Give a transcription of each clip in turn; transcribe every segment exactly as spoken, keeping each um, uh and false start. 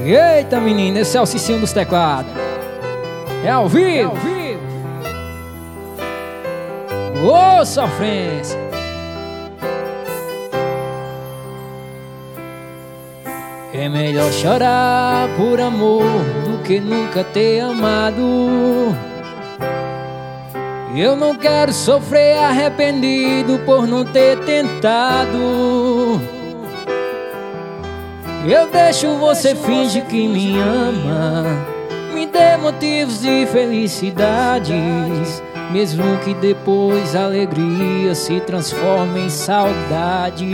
Eita menina, esse é o Cicinho dos teclados. É ao vivo, é ao vivo. Ô, oh, sofrência. É melhor chorar por amor do que nunca ter amado. Eu não quero sofrer arrependido por não ter tentado. Eu deixo você fingir que me ama, me dê motivos de felicidades, mesmo que depois a alegria se transforme em saudade.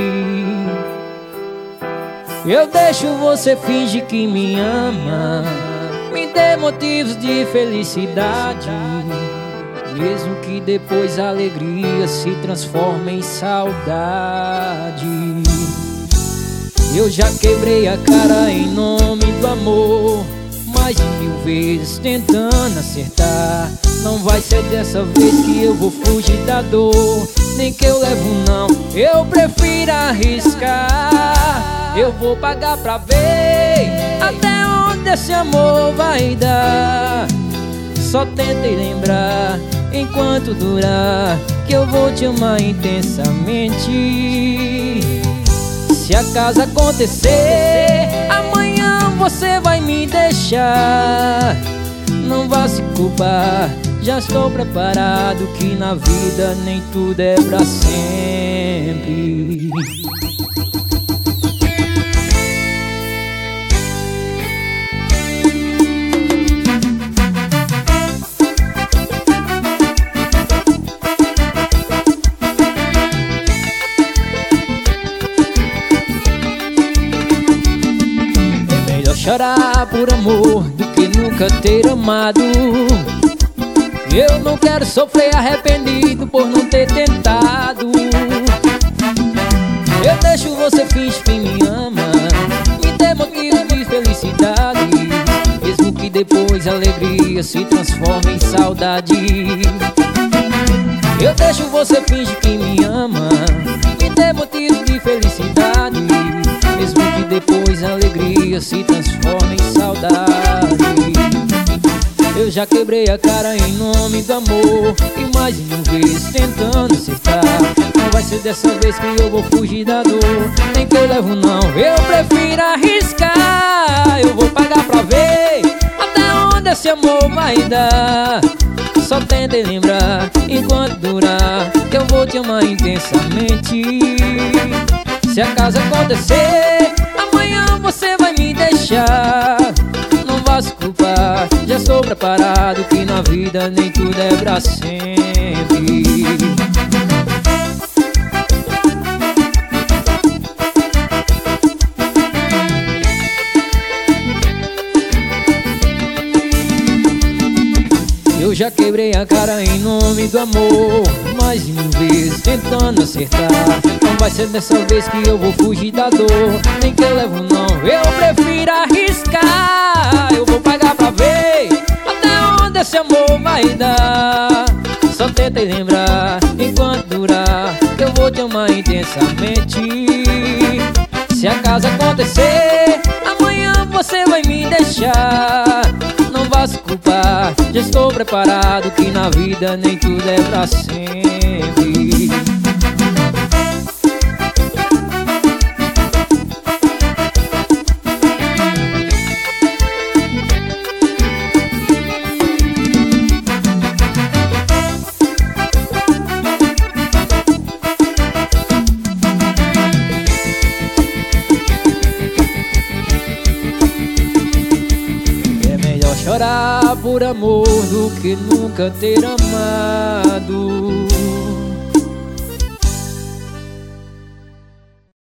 Eu deixo você fingir que me ama, me dê motivos de felicidade, mesmo que depois a alegria se transforme em saudade. Eu já quebrei a cara em nome do amor, mais de mil vezes tentando acertar. Não vai ser dessa vez que eu vou fugir da dor, nem que eu levo um não, eu prefiro arriscar. Eu vou pagar pra ver até onde esse amor vai dar. Só tentei lembrar, enquanto durar, que eu vou te amar intensamente. Se acaso acontecer, amanhã você vai me deixar. Não vá se culpar, já estou preparado, que na vida nem tudo é pra sempre. Chorar por amor do que nunca ter amado. Eu não quero sofrer arrependido por não ter tentado. Eu deixo você fingir que me ama, me dê motivo de felicidade, mesmo que depois a alegria se transforme em saudade. Eu deixo você fingir que me ama, me dê motivo de felicidade, mesmo que depois a alegria se transforme em saudade. Eu já quebrei a cara em nome do amor, e mais de mil vezes tentando acertar. Não vai ser dessa vez que eu vou fugir da dor, nem que eu levo não, eu prefiro arriscar. Eu vou pagar pra ver até onde esse amor vai dar. Só tentei lembrar, enquanto durar, que eu vou te amar intensamente. Se acaso acontecer, amanhã você vai me deixar. Não vá se culpar, já estou preparado, que na vida nem tudo é pra sempre. Eu já quebrei a cara em nome do amor, mais de mil vezes tentando acertar. Não vai ser dessa vez que eu vou fugir da dor, nem que eu levo não, eu prefiro arriscar. Eu vou pagar pra ver até onde esse amor vai dar. Só tentei lembrar, enquanto durar, que eu vou te amar intensamente. Se acaso acontecer, amanhã você vai me deixar. Não vá se culpar, já estou preparado, que na vida nem tudo é pra sempre. Chorar por amor do que nunca ter amado.